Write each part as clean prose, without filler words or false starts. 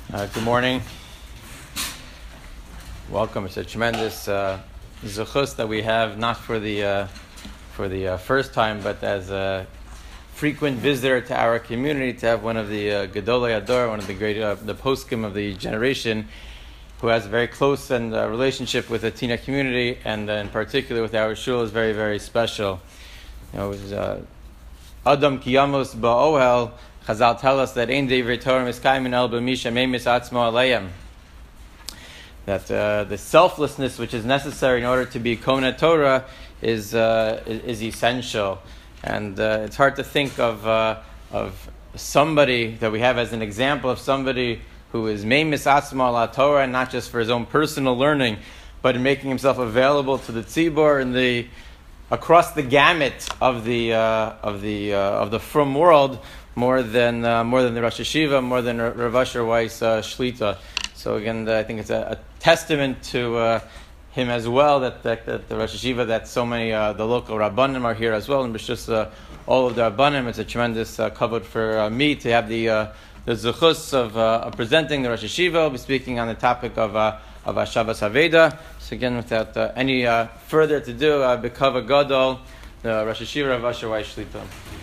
Good morning. Welcome. It's a tremendous zechus that we have, not for the first time, but as a frequent visitor to our community, to have one of the Gedolei Ador, one of the great the poskim of the generation, who has a very close and relationship with the Tina community, and in particular with our shul, is very, very special. You know, it was Adam Kiyamos Ba'ohel. Chazal tell us that Ein Devrei Torah Miskaymin El B'Misha Meimis Atzmo Aleim. That the selflessness which is necessary in order to be Kohen Torah is essential, and it's hard to think of somebody that we have as an example of somebody who is Meimis Atzmo Ala Torah, and not just for his own personal learning, but in making himself available to the tzibur and across the gamut of the frum world. More than the Rosh Hashiva, more than Rav Asher Weiss Shlita. So again, I think it's a testament to him as well that the Rosh Hashiva, that so many the local Rabbanim are here as well, and it's just all of the Rabbanim. It's a tremendous kavod for me to have the zechus of presenting the Rosh Hashiva. We'll be speaking on the topic of Shabbos Haveda. So again, without any further to do, B'kavod Gadol, the Rosh Hashiva Rav Asher Weiss Shlita.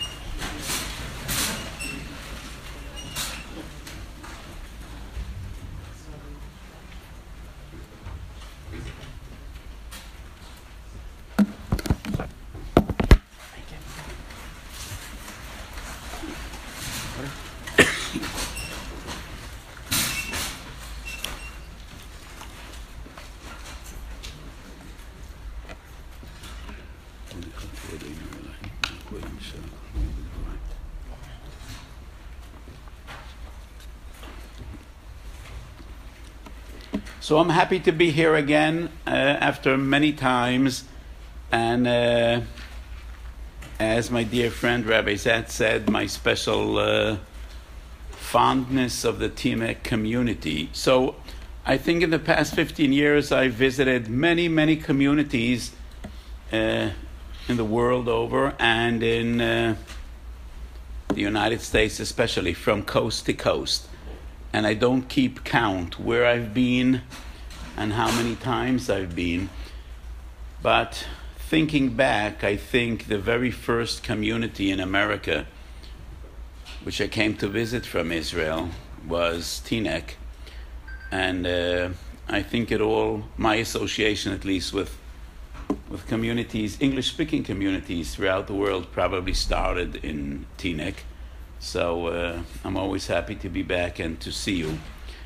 So I'm happy to be here again after many times, and as my dear friend Rabbi Zat said, my special fondness of the Timek community. So I think in the past 15 years I visited many communities in the world over, and in the United States especially, from coast to coast. And I don't keep count where I've been and how many times I've been. But thinking back, I think the very first community in America, which I came to visit from Israel, was Teaneck. And I think my association at least with communities, English-speaking communities throughout the world, probably started in Teaneck. So I'm always happy to be back and to see you.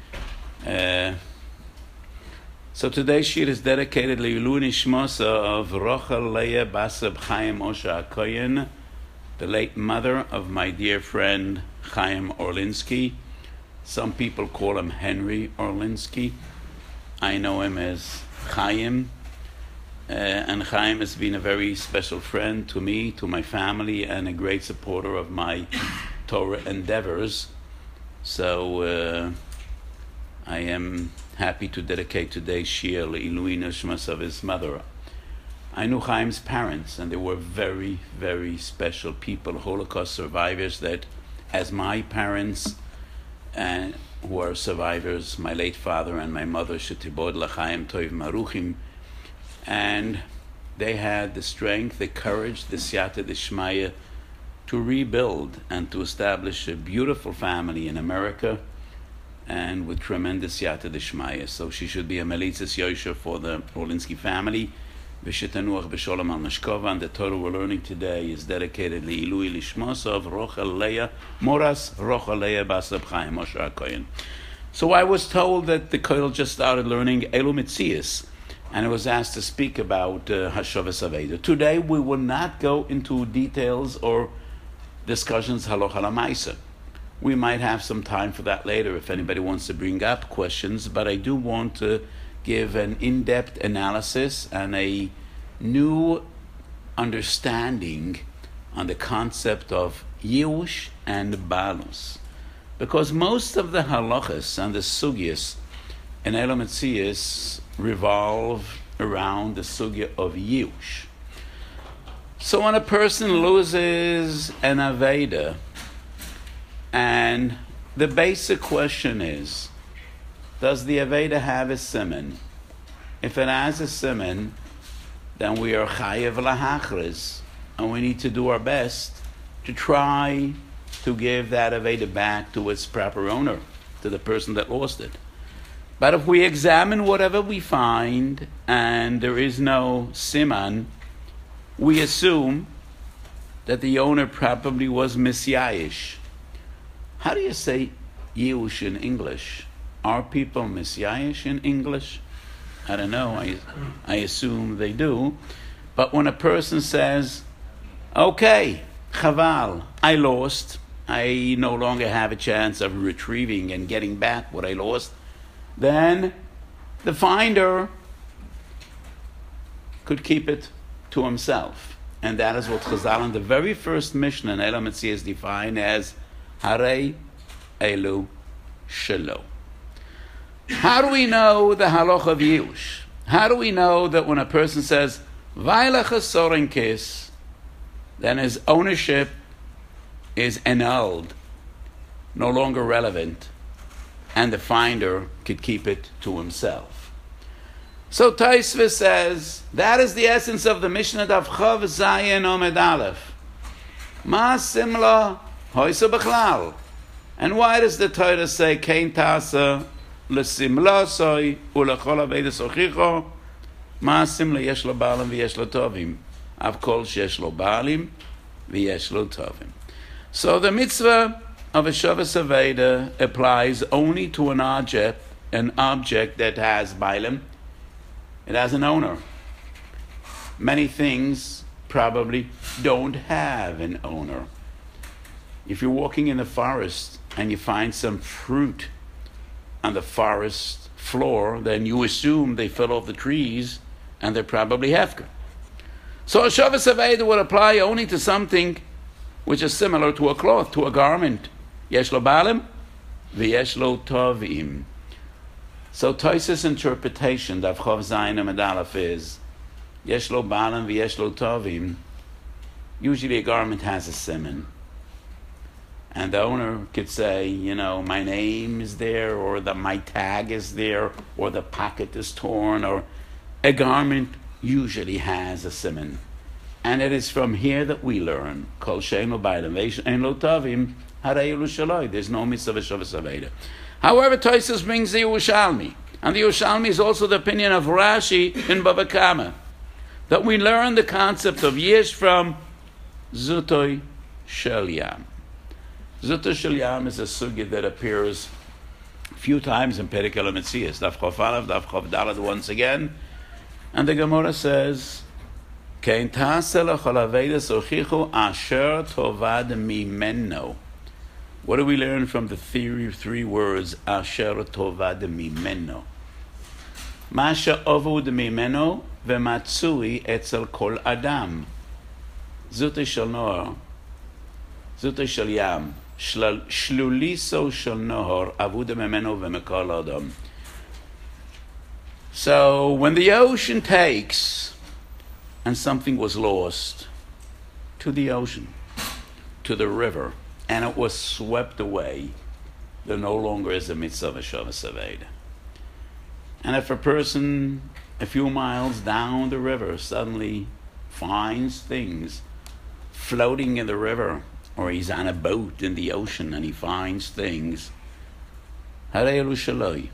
So today's shir is dedicated Le'ilu Nishmosa of Rochel Leah Basab Chaim Osha HaKoyen, the late mother of my dear friend Chaim Orlinsky. Some people call him Henry Orlinsky. I know him as Chaim. And Chaim has been a very special friend to me, to my family, and a great supporter of my Torah endeavors. So I am happy to dedicate today's shir Le'ilui Nishmas of his mother. I knew Chaim's parents, and they were very, very special people, Holocaust survivors that, as my parents, who are survivors, my late father and my mother, Shetibod L'Chaim Tov Maruchim, and they had the strength, the courage, the siyata d'shmaya to rebuild and to establish a beautiful family in America, and with tremendous siyata d'shmaya. So she should be a melitzas yosher for the Orlinsky family. V'shetanuach b'sholom al neshkova. And the Torah we're learning today is dedicated Le'ilui Lishmos of Rochel Leah Moras Rochel Leah Basab Chaim Osha HaKoyen. So I was told that the Koil just started learning Elu Mitzias, and I was asked to speak about Hashavas Aveda. Today we will not go into details or discussions halacha lamaisa. We might have some time for that later if anybody wants to bring up questions, but I do want to give an in-depth analysis and a new understanding on the concept of Yush and Balus. Because most of the halachas and the sugyas in Elam Metzias revolve around the sugya of Yush. So when a person loses an Aveda, and the basic question is, does the Aveda have a siman? If it has a siman, then we are chayev lahachris, and we need to do our best to try to give that Aveda back to its proper owner, to the person that lost it. But if we examine whatever we find and there is no siman, we assume that the owner probably was misyayish. How do you say Yush in English? Are people misyayish in English? I don't know. I assume they do. But when a person says, okay, chaval, I lost, I no longer have a chance of retrieving and getting back what I lost, then the finder could keep it to himself. And that is what Chazal in the very first Mishnah in Elam Metzias defined as Harei Elu Shelo. How do we know the halacha of Yush? How do we know that when a person says Vailach Soren Kis, then his ownership is annulled, no longer relevant, and the finder could keep it to himself? So Taisva says that is the essence of the Mishnah Daf Chav Zayin Omed Aleph. Ma simla hoisa b'chlal. And why does the Torah say Kein Tasa l'simla soy u'lechol avedas ochicho? Ma simla yesh lo baalim v'yesh lo tovim. Av kol sheyesh lo baalim v'yesh lo tovim. So the mitzvah of a Shavas Aveda applies only to an object that has baalim. It has an owner. Many things probably don't have an owner. If you're walking in the forest and you find some fruit on the forest floor, then you assume they fell off the trees and they're probably hefker. So a Shavas Aveda would apply only to something which is similar to a cloth, to a garment. Yesh lo balim, v'yesh lo tovim. So Tosfos' interpretation of Chav Zayin Amud Aleph is Yesh lo balim v'yesh lo tovim. Usually a garment has a siman, and the owner could say, you know, my name is there, or my tag is there, or the pocket is torn, or a garment usually has a siman. And it is from here that we learn Kol she'ein lo balim v'ein lo tovim harei elu shaloi. There's no mitzvah of Shavas Aveda. However, Tosfos brings the Yerushalmi, and the Yerushalmi is also the opinion of Rashi in Bava Kama, that we learn the concept of Yesh from Zutoi Shel Yam. Zutoi Shel Yam is a sugya that appears a few times in Perek Elam Metzias, Daf Chof Aleph, Daf Chof Daled once again, and the Gemara says, Kein taseh lechol avedas ochichu asher tovad mimeno. What do we learn from the theory of three words, Asher Tovad Mimeno? Masha Ovud Mimeno V'matzui Etzel Kol Adam. Zutei Shel Nohor, Zutei Shel Yam, Shluliso Shel Nohor, Avud Mimeno V'mekol Adam. So when the ocean takes, and something was lost, to the ocean, to the river, and it was swept away, there no longer is a mitzvah of Shavas Aveda. And if a person a few miles down the river suddenly finds things floating in the river, or he's on a boat in the ocean and he finds things, Harei elu shaloi.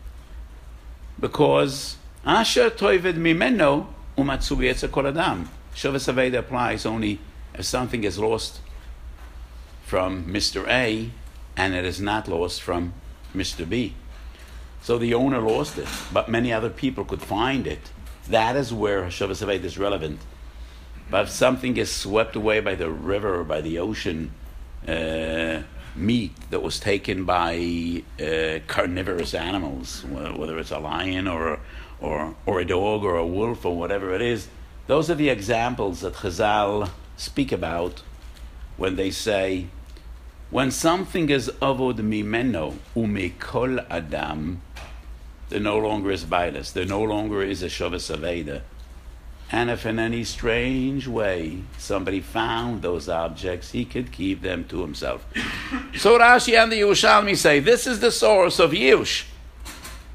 Because Asher toived mimeno umatzu b'yetzer kol adam. Shavas Aveda applies only if something is lost from Mr. A, and it is not lost from Mr. B. So the owner lost it, but many other people could find it. That is where Shavas Aveda is relevant. But if something is swept away by the river or by the ocean, meat that was taken by carnivorous animals, whether it's a lion or a dog or a wolf or whatever it is, those are the examples that Chazal speak about when they say, when something is avod mimeno umikol adam, there no longer is bailas, there no longer is a Shavas Aveda. And if in any strange way somebody found those objects, he could keep them to himself. So Rashi and the Yerushalmi say, this is the source of Yush.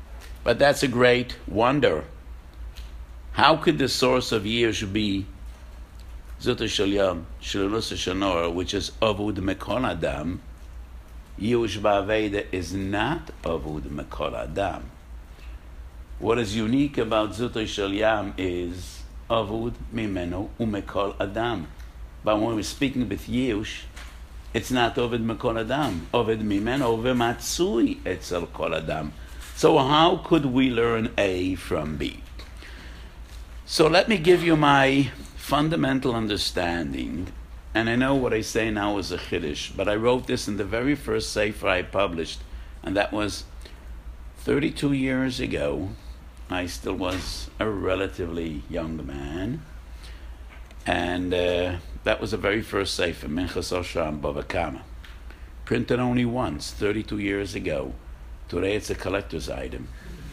But that's a great wonder. How could the source of Yish be Zuta Shalyam, Shalalusa Shanor, which is Avud Mekol Adam? Yish Ba'aveda is not Avud Mekol Adam. What is unique about Zuta Shalyam is Avud Mimeno Umekol Adam. But when we're speaking with Yish, it's not Ovid Mekol Adam. Ovid Mimeno V'matzui Etzel Kol Adam. So how could we learn A from B? So let me give you my fundamental understanding. And I know what I say now is a chiddush, but I wrote this in the very first sefer I published, and that was 32 years ago. I still was a relatively young man. And that was the very first sefer, Minchas Osher Bava Kama. Printed only once, 32 years ago. Today it's a collector's item.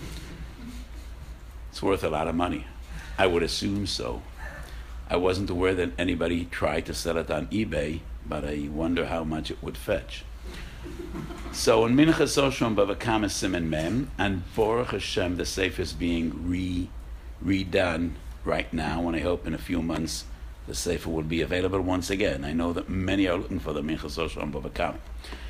It's worth a lot of money. I would assume so. I wasn't aware that anybody tried to sell it on eBay, but I wonder how much it would fetch. So in Minchas Osher Bava Kama Siman Mem, and Baruch Hashem, the sefer is being redone right now, and I hope in a few months the sefer will be available once again. I know that many are looking for the Minchas Osher Bava Kama.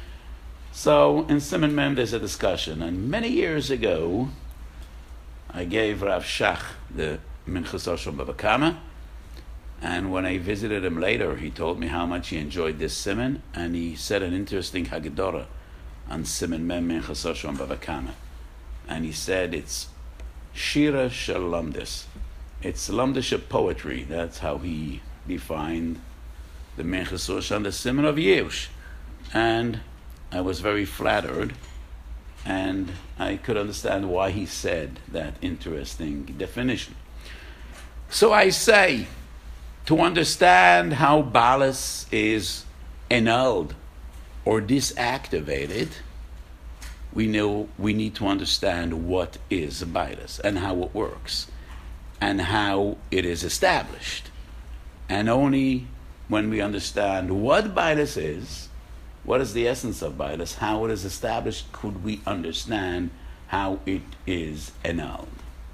So in Siman Mem there's a discussion, and many years ago I gave Rav Shach the Minchas Osher Bava Kama, and when I visited him later he told me how much he enjoyed this Siman, and he said an interesting Haggadah on Siman Mem Minchas Osher Bava Kama, and he said it's Shira Shel Lamdis. It's Lamdisha poetry. That's how he defined the Minchas Osher and the Siman of Yish. And I was very flattered, and I could understand why he said that interesting definition. So I say, to understand how Balas is annulled or disactivated, we need to understand what is Balas and how it works and how it is established. And only when we understand what Balas is, what is the essence of Balas, how it is established, could we understand how it is annulled.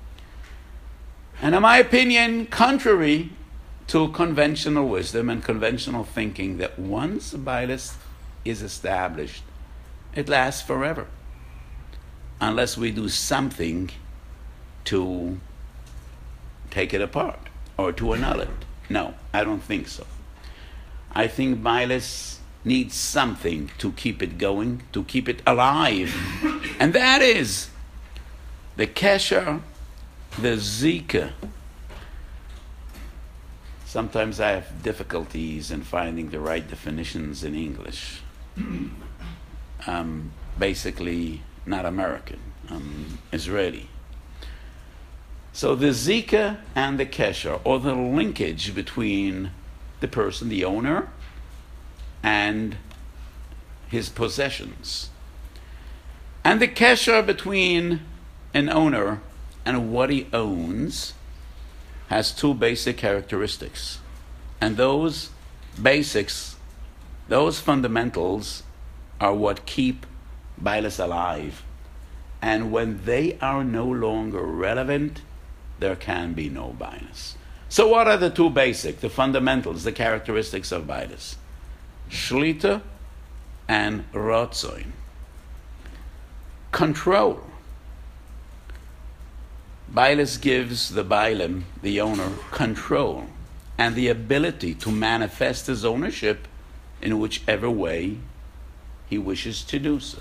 And in my opinion, contrary to conventional wisdom and conventional thinking, that once Balas is established, it lasts forever, unless we do something to take it apart or to annul it. No, I don't think so. I think Balas needs something to keep it going, to keep it alive. And that is the kesher, the zika. Sometimes I have difficulties in finding the right definitions in English. I'm basically not American. I'm Israeli. So the zika and the kesher, or the linkage between the person, the owner, and his possessions. And the kesher between an owner and what he owns has two basic characteristics. And those basics, those fundamentals, are what keep Balas alive. And when they are no longer relevant, there can be no Balas. So what are the two basic, the fundamentals, the characteristics of Balas? Shlita and Rotzoin. Control. Balas gives the Bailim, the owner, control and the ability to manifest his ownership in whichever way he wishes to do so.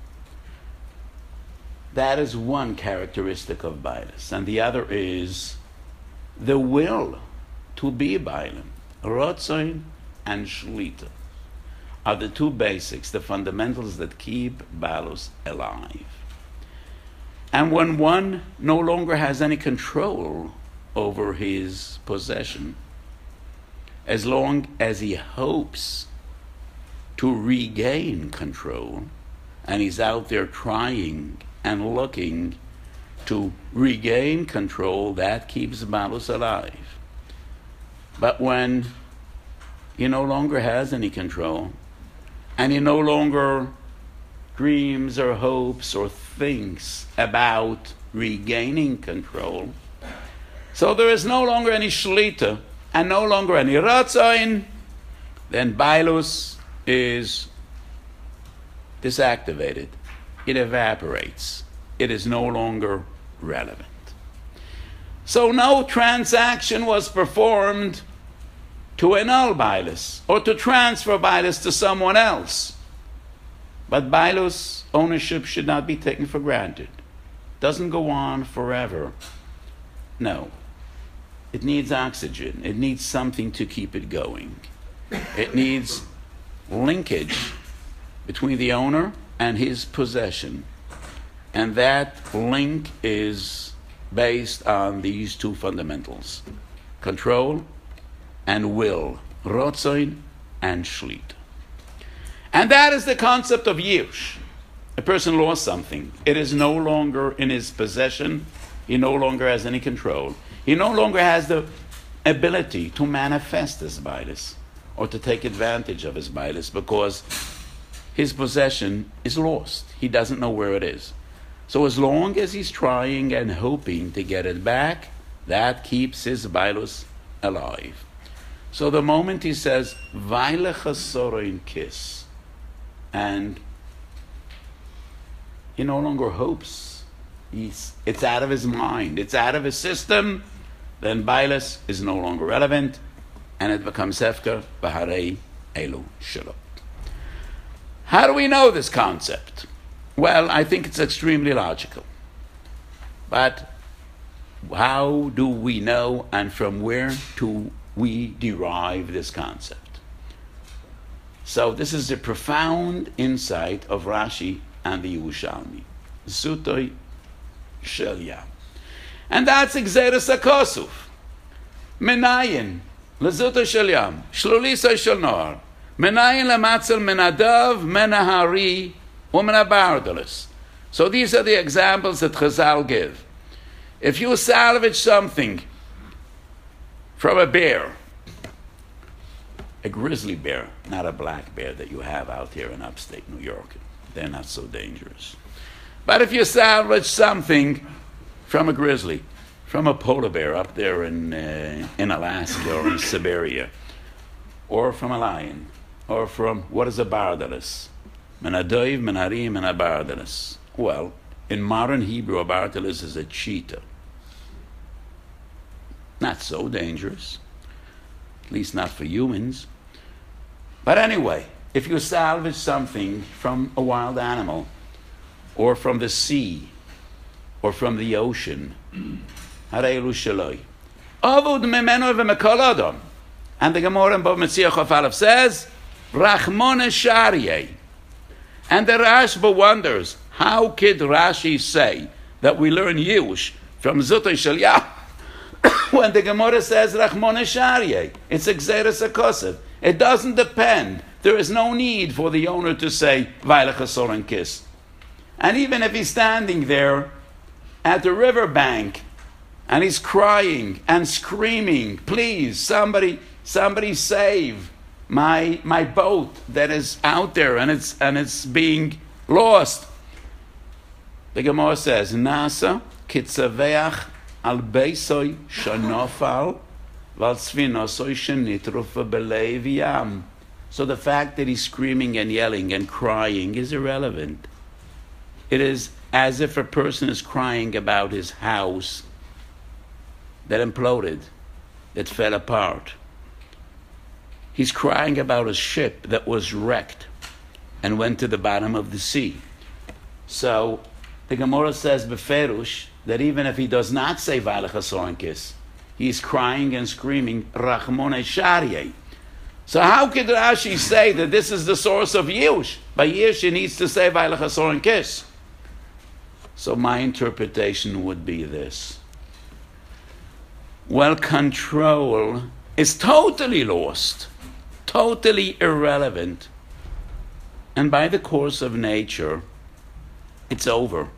That is one characteristic of Balas. And the other is the will to be Bailim. Rotzoin and Shlita are the two basics, the fundamentals that keep Balas alive. And when one no longer has any control over his possession, as long as he hopes to regain control, and he's out there trying and looking to regain control, that keeps Balas alive. But when he no longer has any control, and he no longer dreams or hopes or thinks about regaining control. So there is no longer any shlita and no longer any ratzain. Then bailus is disactivated. It evaporates. It is no longer relevant. So no transaction was performed to annul bailus or to transfer bailus to someone else. But bailus ownership should not be taken for granted. Doesn't go on forever. No. It needs oxygen. It needs something to keep it going. It needs linkage between the owner and his possession. And that link is based on these two fundamentals: control and will, rotzoin and shlit. And that is the concept of yish. A person lost something. It is no longer in his possession. He no longer has any control. He no longer has the ability to manifest his bailus or to take advantage of his bailus because his possession is lost. He doesn't know where it is. So as long as he's trying and hoping to get it back, that keeps his bailus alive. So the moment he says, Vaile chasoroin kiss, and he no longer hopes, it's out of his mind, it's out of his system, then bailus is no longer relevant, and it becomes hefker b'harei elu shelo. How do we know this concept? Well, I think it's extremely logical. But how do we know, and from where do we derive this concept? So this is the profound insight of Rashi and the Yerushalmi. Zutoi shel yam. And that's Gzeres HaKosuf. Menayin, lezutoi shel yam, shlulisoi shel noar, menayin lematzel menadav, menahari, so these are the examples that Chazal give. If you salvage something from a bear, a grizzly bear, not a black bear that you have out here in upstate New York, they're not so dangerous. But if you salvage something from a grizzly, from a polar bear up there in Alaska or in Siberia, or from a lion, or from, what is a bardalis? Menadoiv, menarim, menabardalis. Well, in modern Hebrew, a bardalis is a cheetah. Not so dangerous, at least not for humans. But anyway, if you salvage something from a wild animal, or from the sea, or from the ocean, harei shaloi. Avud memeno v'mekol adam. And the Gemara in Bava Metzia Chof Aleph says, Rachmone Sharyeh. And the Rashba wonders, how could Rashi say that we learn Yush from Zutoi Shel Yam when the Gemara says Rachmone Sharyeh? It's Gzeres HaKosuf. It doesn't depend. There is no need for the owner to say Vaile chasoroin kiss. And even if he's standing there at the riverbank and he's crying and screaming, please, somebody save my boat that is out there and it's being lost. The Gemara says, Nasa kitzaveach al beisoi shanofal val tzvinosoi shenitrufa belev yam. So the fact that he's screaming and yelling and crying is irrelevant. It is as if a person is crying about his house that imploded, that fell apart. He's crying about a ship that was wrecked and went to the bottom of the sea. So the Gemara says beferush that even if he does not say Vaile chasoroin kiss, he's crying and screaming Rachmone Sharyeh. So how could Rashi say that this is the source of Yush? By Yush he needs to say Vaile chasoroin kiss. So my interpretation would be this. Well, control is totally lost, totally irrelevant, and by the course of nature, it's over.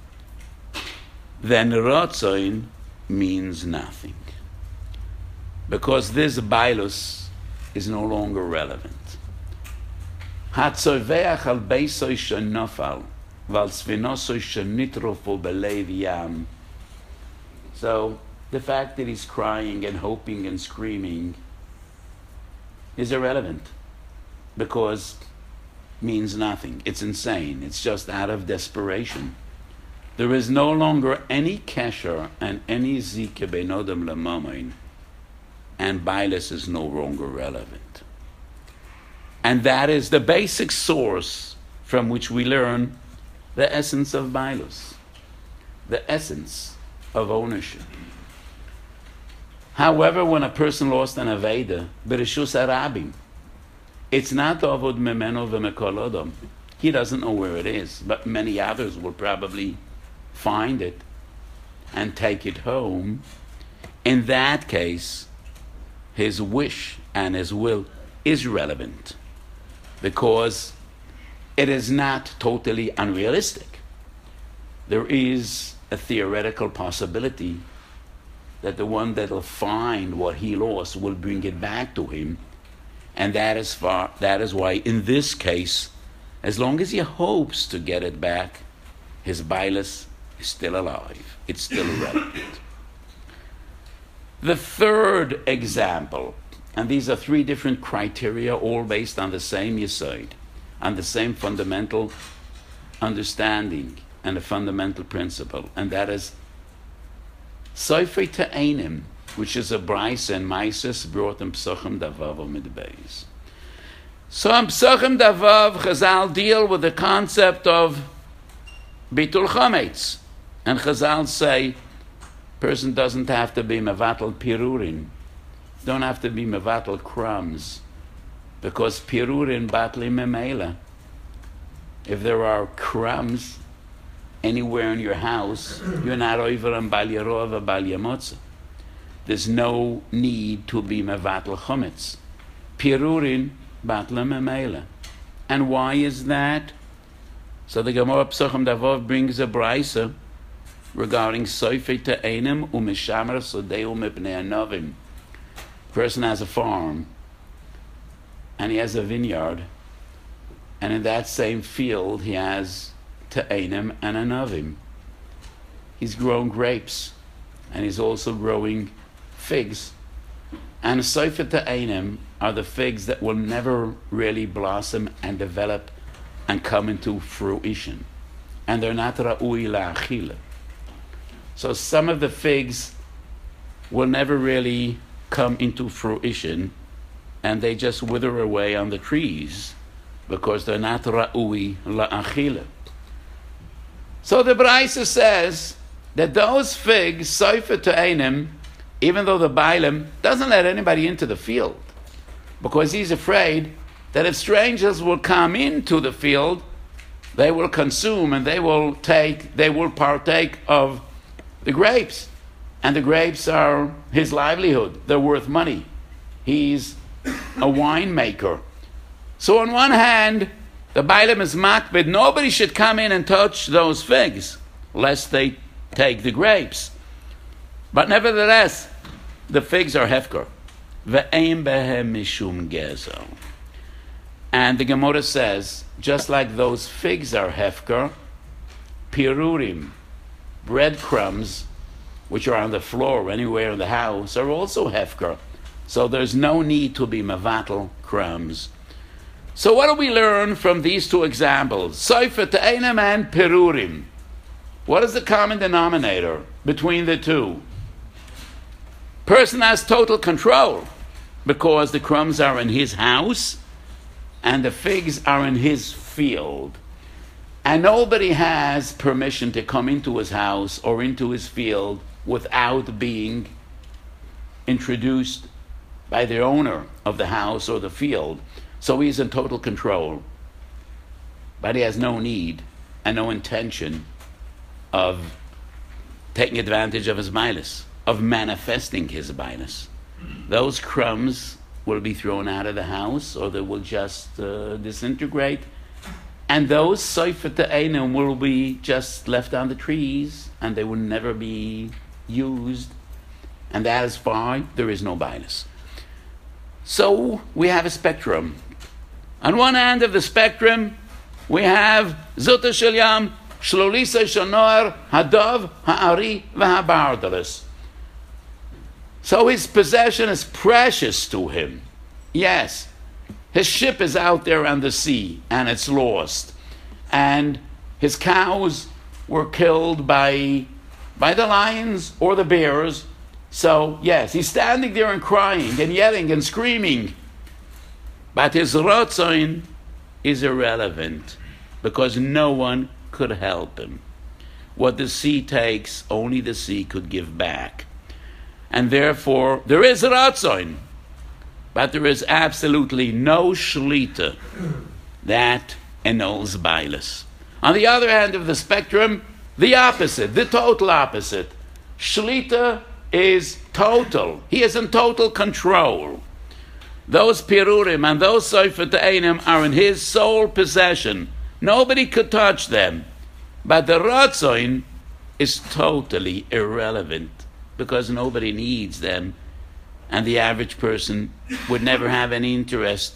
Then Rotzoin means nothing. Because this bailus is no longer relevant. Hatzoveach al beisoi shenofal Val Svinosoi Shenitrofu Belev Yam. So the fact that he's crying and hoping and screaming is irrelevant, because means nothing. It's insane. It's just out of desperation. There is no longer any kesher and any zike benodem lemomin, and Bailus is no longer relevant. And that is the basic source from which we learn the essence of Bailus, the essence of ownership. However, when a person lost an Aveda, Bereshus Arabim, it's not Avod Memeno V'Mekolodom. He doesn't know where it is, but many others will probably find it and take it home. In that case, his wish and his will is relevant, because it is not totally unrealistic. There is a theoretical possibility that the one that will find what he lost will bring it back to him. And that is why, in this case, as long as he hopes to get it back, his Bailus is still alive. It's still relevant. The third example, and these are three different criteria, all based on the same yesod, on the same fundamental understanding and a fundamental principle, and that is Soifei Ta'anim, which is a Bryce and Mises brought in Psachim Davav Amid Beis. So in Psachim Davav, Chazal deal with the concept of Bitul Chametz. And Chazal say, person doesn't have to be Mevatel Pirurin, don't have to be Mevatel crumbs, because Pirurin Batli Memela. If there are crumbs anywhere in your house, you're not over on Bal Yarov or Bal Yamotza. There's no need to be mevatel chometz. Pirurin batla memela. And why is that? So the Gemara Psachim Davav brings a brisa regarding soifei ta'enim u'mishamer sodeu mepnei anovim. Person has a farm and he has a vineyard, and in that same field he has ta'enim and anovim. He's growing grapes, and he's also growing figs. And soifei ta'enim are the figs that will never really blossom and develop and come into fruition. And they're not ra'ui la'achila. So some of the figs will never really come into fruition, and they just wither away on the trees because they're not ra'ui la'achila. So the Braisa says that those figs, soifei ta'enim, even though the Bailam doesn't let anybody into the field, because he's afraid that if strangers will come into the field, they will consume and they will partake of the grapes. And the grapes are his livelihood. They're worth money. He's a winemaker. So on one hand, the Bailam is makbid. Nobody should come in and touch those figs, lest they take the grapes. But nevertheless, the figs are hefker. Ve'ein behem mishum gezo. And the Gemara says, just like those figs are hefker, pirurim, breadcrumbs, which are on the floor anywhere in the house, are also hefker. So there's no need to be mevatel crumbs. So what do we learn from these two examples? Soifei ta'enim and pirurim. What is the common denominator between the two? Person has total control, because the crumbs are in his house and the figs are in his field. And nobody has permission to come into his house or into his field without being introduced by the owner of the house or the field. So he's in total control. But he has no need and no intention of taking advantage of his Bailus, of manifesting his Bailus. Those crumbs will be thrown out of the house, or they will just disintegrate. And those soifei ta'enim will be just left on the trees, and they will never be used. And that is why there is no Bailus. So we have a spectrum. On one end of the spectrum, we have Zuta Shel Yam, Shlolisa shanoar hadav ha'ari v'habardalis. So his possession is precious to him. Yes, his ship is out there on the sea and it's lost. And his cows were killed by the lions or the bears. So, yes, he's standing there and crying and yelling and screaming. But his rotzon is irrelevant because no one could help him. What the sea takes, only the sea could give back. And therefore, there is a rotzon, but there is absolutely no shlita that annuls bailus. On the other hand of the spectrum, the opposite, the total opposite. Shlita is total. He is in total control. Those pirurim and those sofer te'enim are in his sole possession. Nobody could touch them. But the ratzon is totally irrelevant because nobody needs them. And the average person would never have any interest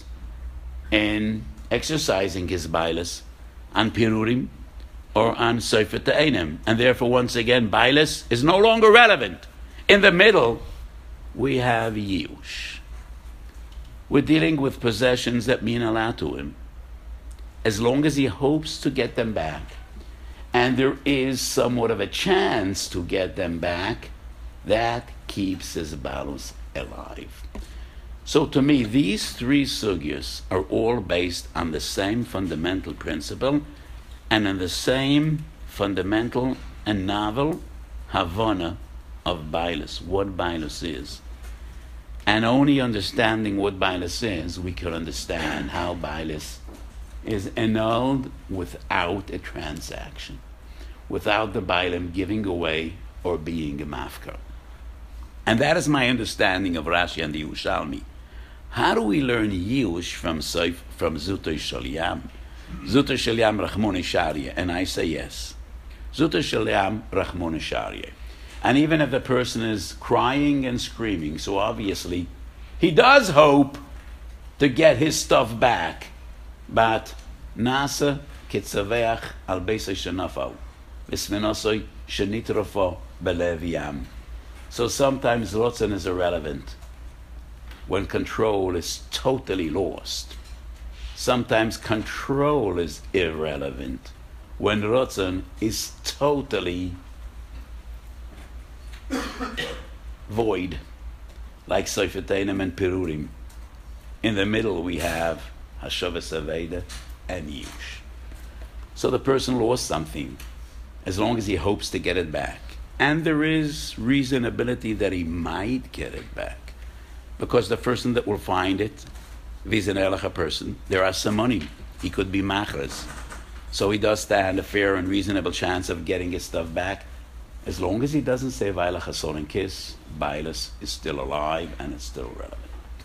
in exercising his bailus on pirurim or on sofer te'enim. And therefore, once again, bailus is no longer relevant. In the middle, we have Yush. We're dealing with possessions that mean a lot to him. As long as he hopes to get them back, and there is somewhat of a chance to get them back, that keeps his balus alive. So to me, these three sugyas are all based on the same fundamental principle and on the same fundamental and novel Havana of bailus, what bailus is. And only understanding what bailus is, we can understand how bailus is annulled without a transaction, without the bailim giving away or being a mafkar. And that is my understanding of Rashi and the Yerushalmi. How do we learn Yush from Zuta Shalyam? Zuta Shalyam Rachmone Sharia, and I say yes. Zuta Shalyam Rachmone Sharia. And even if the person is crying and screaming, so obviously he does hope to get his stuff back. But Nasa kitzaveach al beisa shenafal, v'smenosoi shenitrofo belev yam. So sometimes rotzen is irrelevant when control is totally lost. Sometimes control is irrelevant when rotzen is totally void, like Sofer Te'enim and Pirurim. In the middle we have Hashavas Aveda and Yush. So the person lost something, as long as he hopes to get it back. And there is reasonability that he might get it back, because the person that will find it, if he's an Erlacha person, there are some money. He could be machras. So he does stand a fair and reasonable chance of getting his stuff back. As long as he doesn't say Vaila Chasor and Kiss, bailus is still alive and it's still relevant.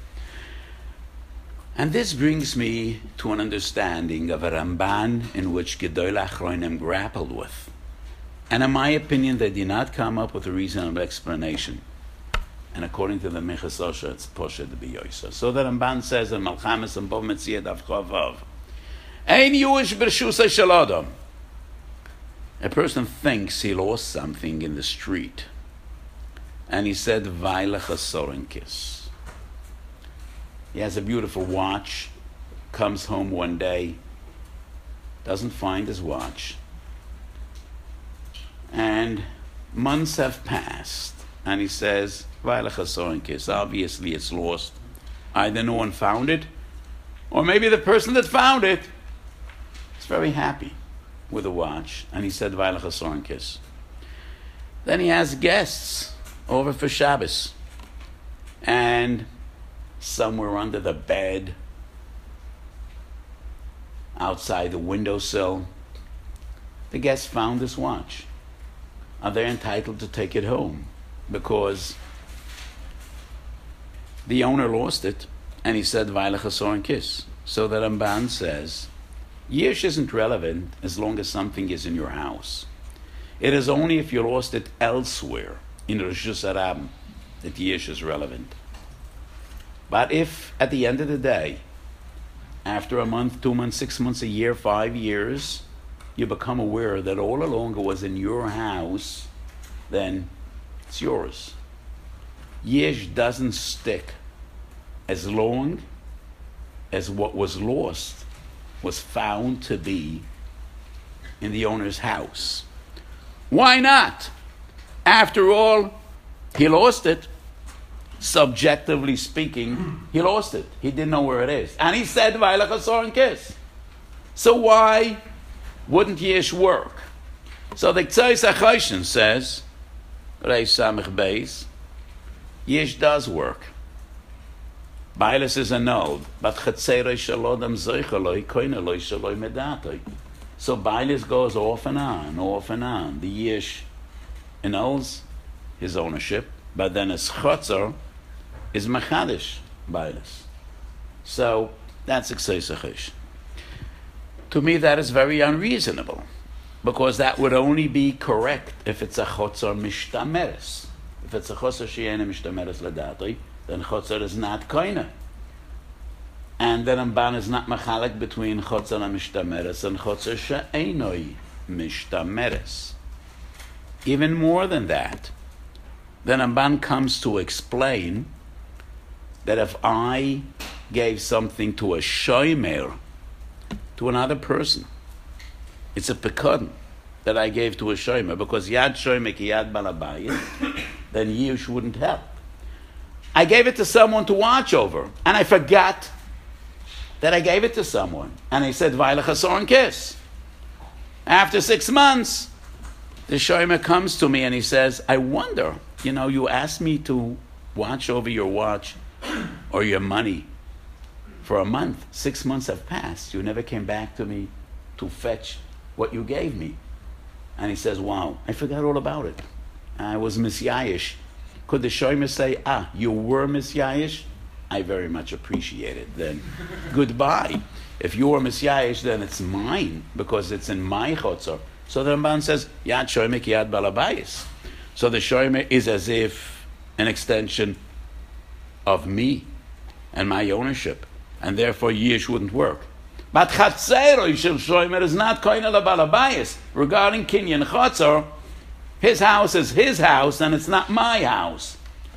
And this brings me to an understanding of a Ramban in which Gedolei Achronim grappled with. And in my opinion, they did not come up with a reasonable explanation. And according to the Minchas Osher, it's Poshet B'Yoisa. So the Ramban says in Malchames and Bov Metzia Daf Chavav, Ein Yush B'Rshusay Shel Adam. A person thinks he lost something in the street, and he said, Vaila Chasor and Kiss. He has a beautiful watch, comes home one day, doesn't find his watch, and months have passed, and he says, Vaila Chasor and Kiss. Obviously it's lost. Either no one found it, or maybe the person that found it is very happy with a watch, and he said Vaila Chasor and Kiss. Then he has guests over for Shabbos, and somewhere under the bed, outside the windowsill, the guest found this watch. Are they entitled to take it home? Because the owner lost it, and he said Vaila Chasor and Kiss. So the Ramban says, Yish isn't relevant as long as something is in your house. It is only if you lost it elsewhere, in Rishus Harabim, that Yish is relevant. But if, at the end of the day, after a month, 2 months, 6 months, a year, 5 years, you become aware that all along it was in your house, then it's yours. Yesh doesn't stick as long as what was lost was found to be in the owner's house. Why not? After all, he lost it. Subjectively speaking, he lost it. He didn't know where it is. And he said, Vailach asor and kiss. So why wouldn't Yesh work? So the Ktsois HaChoshen says, Reish Samech Beis, Yesh does work. Bailas is annulled, but Chatzeroi Shalodam Zoichaloi Koineloi Shaloi Medatoi. So Bailas goes off and on, off and on. The Yesh annuls his ownership, but then his Chotzer is Machadish Bailas. So that's Ktsois HaChoshen. To me, that is very unreasonable, because that would only be correct if it's a Chotzer Mishtameres. If it's a Chotzer She'ena Mishtameres Ledatoi, then Chotzer is not koina. And then Ramban is not machalek between Chotzer and Mishtameres and Chotzer She'enoi Mishtameres. Even more than that, then Ramban comes to explain that if I gave something to a shomer, to another person, it's a pekadon that I gave to a shomer, because yad shomer ki yad balabayit, then Yush wouldn't help. I gave it to someone to watch over, and I forgot that I gave it to someone. And I said, Vailach asor and kiss. After 6 months, the shomer comes to me and he says, I wonder, you asked me to watch over your watch or your money for a month. 6 months have passed. You never came back to me to fetch what you gave me. And he says, wow, I forgot all about it. I was misyayish. Could the shomer say, you were misyayish? I very much appreciate it. Then goodbye. If you were misyayish, then it's mine, because it's in my chotzer. So the Ramban says, yad shomer ki yad balabayis. So the shomer is as if an extension of me and my ownership, and therefore Yish wouldn't work. But chatzeroi shel shomer is not koina lebalabayis. Regarding kinyan chotzer, his house is his house, and it's not my house.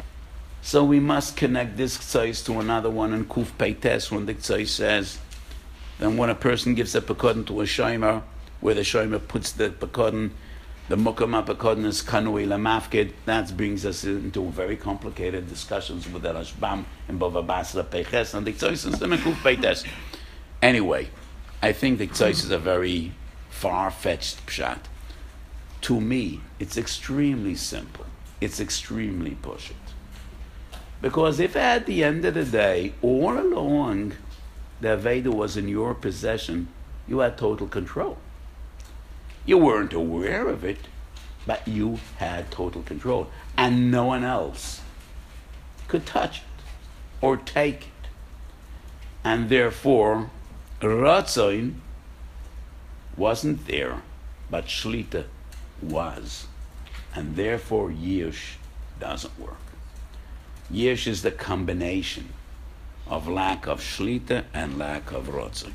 So we must connect this ktsois to another one in Kuf Peites, when the ktsois says, then when a person gives a pekadon to a shomer, where the shomer puts the pekadon, the mukam pekadon is kanui lamafkid, that brings us into very complicated discussions with the Rashbam and Bava Basra Peiches, and the ktsois is in Kuf Peites. Anyway, I think the ktsois is a very far-fetched pshat. To me, it's extremely simple. It's extremely pushit. Because if at the end of the day, all along, the Aveda was in your possession, you had total control. You weren't aware of it, but you had total control. And no one else could touch it or take it. And therefore, Ratzoin wasn't there, but Shlita was. And therefore, Yish doesn't work. Yish is the combination of lack of Shlita and lack of Rotzah.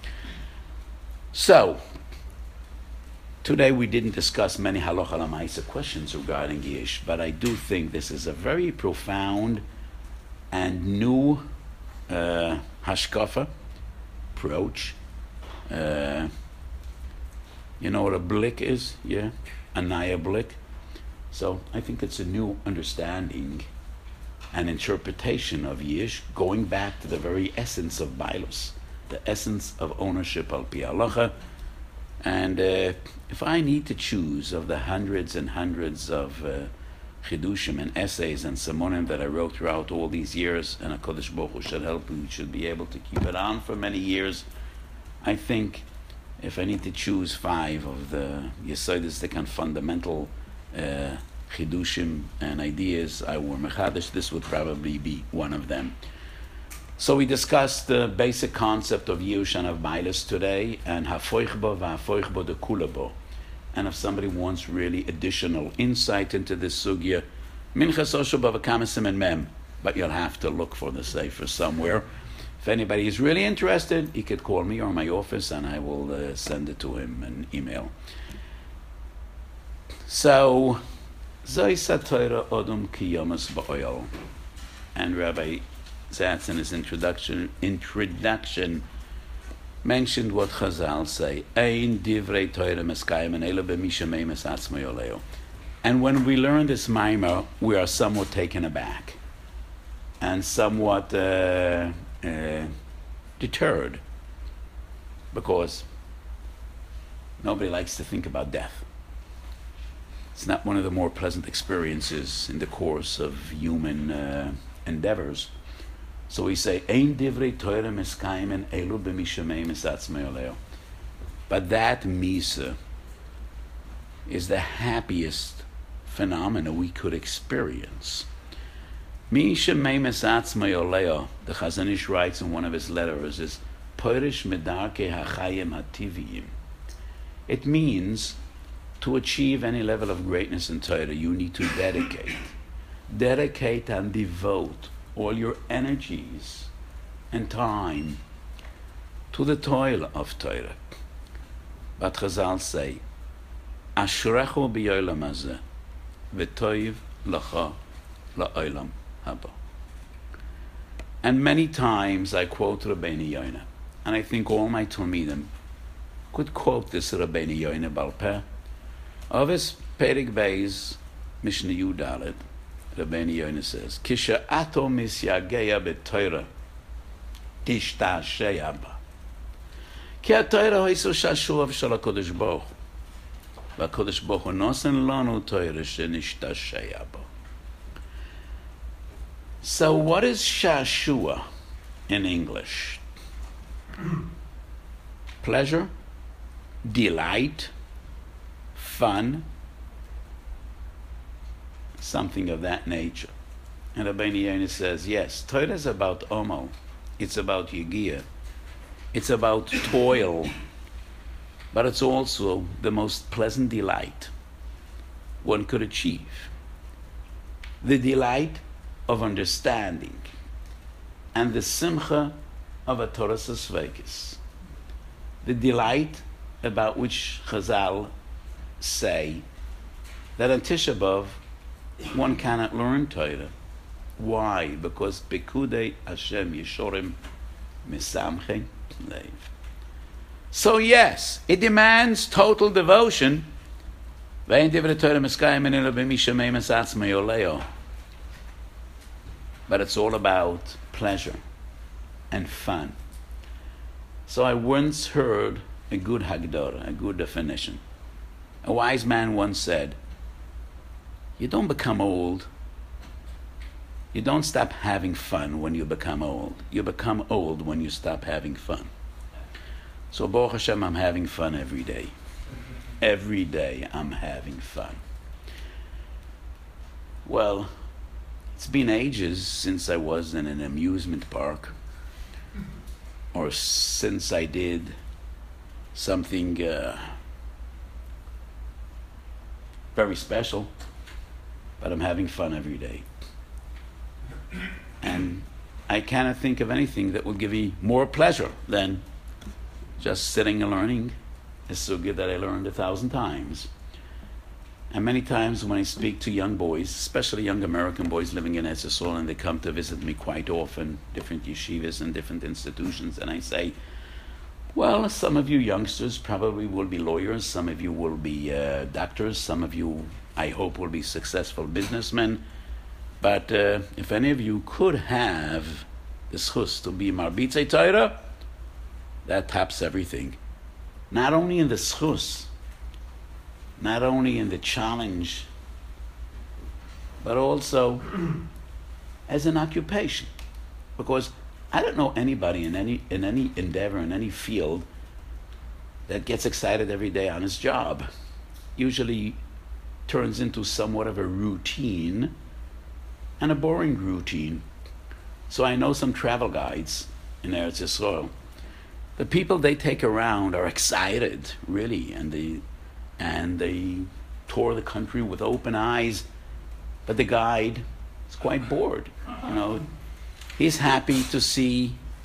So, today we didn't discuss many halacha lamaisa questions regarding Yish, but I do think this is a very profound and new hashkafa approach. You know what a blick is? Yeah? A naya blick. So I think it's a new understanding and interpretation of Yish, going back to the very essence of Bailus, the essence of ownership al pi halacha. And if I need to choose of the hundreds and hundreds of chidushim and essays and simonim that I wrote throughout all these years, and HaKadosh Baruch Hu should help, we should be able to keep it on for many years, I think if I need to choose 5 of the yesodistic and fundamental chidushim and ideas I were mechadish, this would probably be one of them. So we discussed the basic concept of Yush and of Bailus today, and hafoichbo v'hafoichbo de kulabo. And if somebody wants really additional insight into this sugya, minchas osho b'vakamesim and mem, but you'll have to look for the sefer somewhere. If anybody is really interested, he could call me or my office, and I will send it to him an email. So, Zoi Satira Odom Kiyomas Ba'oil. And Rabbi Zatz in his introduction mentioned what Chazal say, Ein divrei Torah meskayim and elo b'misha meimes atzmo yoleo. And when we learn this Maimar, we are somewhat taken aback and somewhat deterred, because nobody likes to think about death. It's not one of the more pleasant experiences in the course of human endeavors. So we say, Ein divrei Torah meskayim and elu b'misha meimes atzmo yoleo. But that misa is the happiest phenomena we could experience. Misha meimes atzmo yoleo, the Chazon Ish writes in one of his letters, is Porish medarke hachayim hativiyim. It means to achieve any level of greatness in Torah, you need to dedicate and devote all your energies and time to the toil of Torah. But Chazal say, Ashrechu b'yolam hazeh, v'toiv lacha la'olam haba. And many times I quote Rabbeinu Yonah, and I think all my Talmidim could quote this Rabbeinu Yonah Baal Peh. Of his Perik Beis, Mishnah Yud Dalet, Rabbeinu Yonah says, Kisha ato misyageya b'Torah, tishta'asheya ba. Ki ha'Torah hoiso shashuv shel HaKadosh Baruch Hu, v'HaKadosh Baruch Hu nosen lanu Torah shenishta'asheya ba. So what is shashua in English? Pleasure, delight, fun, something of that nature. And Rabbeinu Yonah says, yes, Torah is about Omo, it's about Yigiyah, it's about toil, but it's also the most pleasant delight one could achieve. The delight of understanding and the simcha of a Torah Sesveikis. The delight about which Chazal say that on Tisha B'Av one cannot learn Torah. Why? Because Bekudei Hashem Yeshorim Misamche Leiv. So yes, it demands total devotion. Ve'en divrei Torah meskayim and elo b'misha meimes atzmo yoleo. But it's all about pleasure and fun. So I once heard a good Hagdorah, a good definition. A wise man once said, you don't become old. You don't stop having fun when you become old. You become old when you stop having fun. So Baruch Hashem, I'm having fun every day. Every day I'm having fun. Well, it's been ages since I was in an amusement park, or since I did something very special, but I'm having fun every day. And I cannot think of anything that will give me more pleasure than just sitting and learning a sugya that I learned 1,000 times. And many times when I speak to young boys, especially young American boys living in Eretz Yisrael, and they come to visit me quite often, different yeshivas and different institutions, and I say, well, some of you youngsters probably will be lawyers, some of you will be doctors, some of you, I hope, will be successful businessmen. But if any of you could have the schus to be Marbitzei Torah, that tops everything. Not only in the schus, not only in the challenge, but also as an occupation. Because I don't know anybody in any endeavor, in any field, that gets excited every day on his job. Usually turns into somewhat of a routine, and a boring routine. So I know some travel guides in Eretz Yisrael. The people they take around are excited, really, and they tour the country with open eyes, but the guide is quite bored. You know, he's happy to see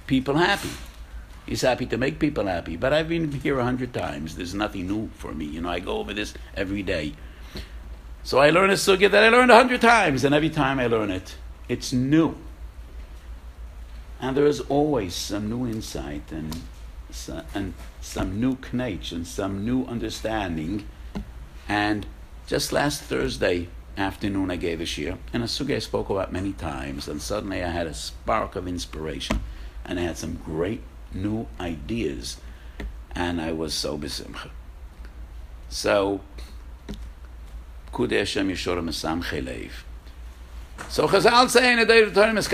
people happy. He's happy to make people happy. But I've been here 100 times. There's nothing new for me. I go over this every day. So I learn a sugya that I learned 100 times, and every time I learn it, it's new. And there is always some new insight and some new knetch and some new understanding. And just last Thursday afternoon I gave a shir, and a sugya I spoke about many times, and suddenly I had a spark of inspiration, and I had some great new ideas, and I was so besimcha. So, Kudei Hashem Yeshorah Mesamchei Leiv. So Chazal say in the day of the Torah,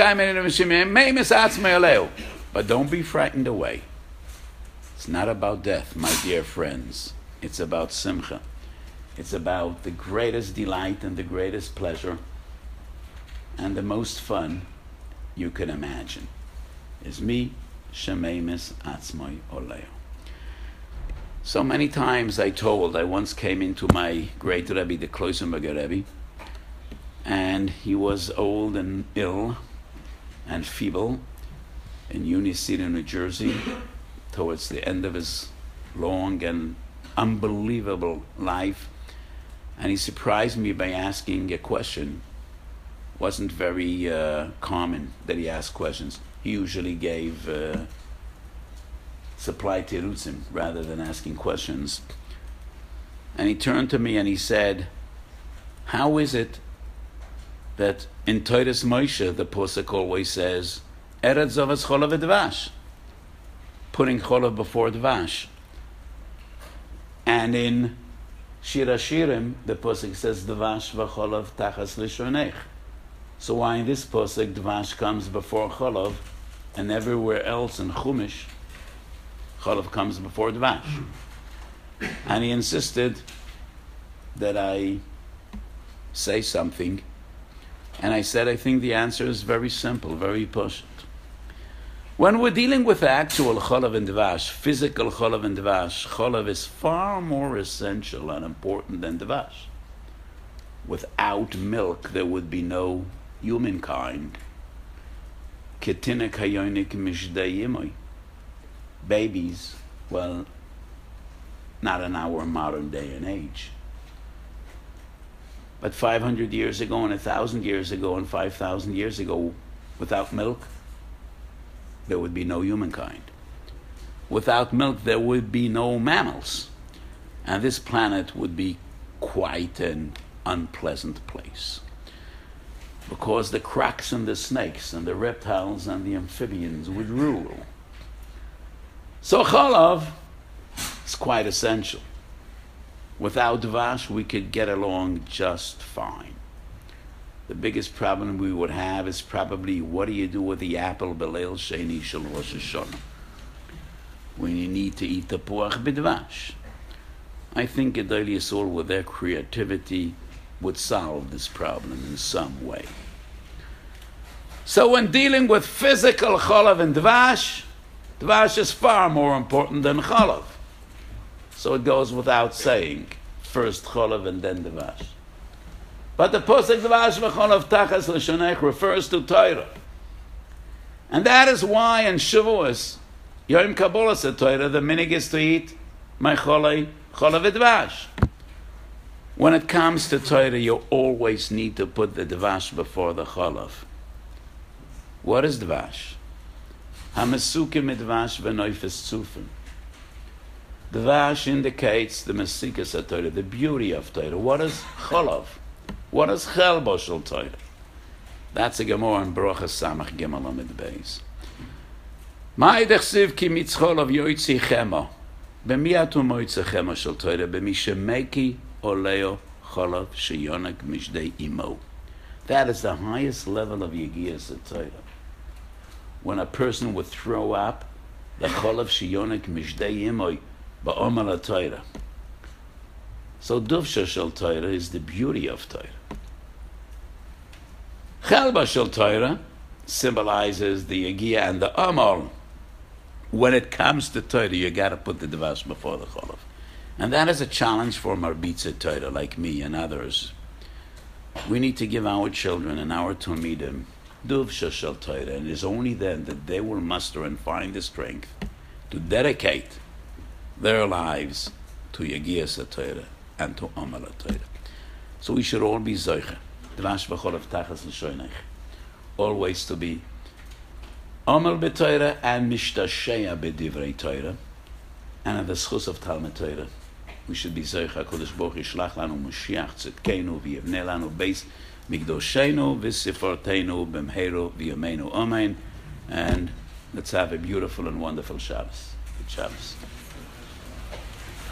but don't be frightened away. It's not about death, my dear friends. It's about simcha. It's about the greatest delight and the greatest pleasure and the most fun you can imagine. Is me, Shememis Atzmoi Oleo. So many times I once came into my great Rebbe, the Kloisenberger Rebbe, and he was old and ill and feeble in Union City, New Jersey, towards the end of his long and unbelievable life. And he surprised me by asking a question. Wasn't very common that he asked questions. He usually gave supply terutzim rather than asking questions. And he turned to me and he said, how is it that in Toras Moshe the Pasuk always says, Eretz Zavas Cholav Dvash, putting Cholav before Dvash. And in Shir HaShirim, the Pasuk says, Dvash v'Cholav tachas lishonech. So why in this Pasuk, Dvash comes before Cholav, and everywhere else in Chumash, Cholav comes before Dvash? And he insisted that I say something, and I said, I think the answer is very simple, very pashut. When we're dealing with actual Cholav and Dvash, physical Cholav and Dvash, Cholav is far more essential and important than Dvash. Without milk, there would be no humankind. Ketinek hayonik mishdei yimoi. Babies, well, not in our modern day and age. But 500 years ago and 1,000 years ago and 5,000 years ago, without milk, there would be no humankind. Without milk, there would be no mammals. And this planet would be quite an unpleasant place. Because the crocs and the snakes and the reptiles and the amphibians would rule. So Cholav is quite essential. Without Dvash, we could get along just fine. The biggest problem we would have is probably, what do you do with the apple Beleil Sheni Shel Rosh Hashanah when you need to eat the Puach B'Dvash? I think Gedolei Yisrael, with their creativity, would solve this problem in some way. So when dealing with physical Cholav and Dvash, Dvash is far more important than Cholav. So it goes without saying, first Cholav and then Dvash. But the Pasuk Dvash v'Cholav tachas l'shonech refers to Torah. And that is why in Shavuos, Yom Kabbalah said Torah, the minig is to eat my Cholav v'Dvash. When it comes to Torah, you always need to put the Dvash before the Cholav. What is Dvash? HaMesukim Dvash v'Noifes Tzufim. Dvash indicates the Mesikas of Torah, the beauty of Torah. What is Cholav? What is Chelbo Shel Torah? That's a Gemara in Baruch Samach Gimel Amid Beis. Ma'id echsiv ki mitzcholav yoitzi chema. B'mi atu moitzi chema shel Torah? B'mi shemeki oleo cholav sheyonek mishdei imo. That is the highest level of Yegiyas of Torah. When a person would throw up the cholav sheyonek mishdei imo ba'omer Torah. So Duvsha Shel Torah is the beauty of Torah. Chelba Shel Torah symbolizes the Yegiyah and the Amal. When it comes to Torah, you got to put the Dvash before the Cholav. And that is a challenge for Marbitza Torah, like me and others. We need to give our children and our Talmidim Duvsha shel Torah, and it is only then that they will muster and find the strength to dedicate their lives to Yegiyas Torah and to Amal Torah. So we should all be Zoiche, Dvash v'chol avtachas l'shoinech, always to be Amal b'Torah and Mishtashea b'divrei Torah, and at the schus of Talmud Torah. We should be Zoiche HaKadosh Baruch Hu Yishlach lanu Mashiach tzedkeinu v'yivnei lanu beis Migdosheinu v'siforteinu b'mheru v'yameinu amen. And let's have a beautiful and wonderful Shabbos. Good Shabbos.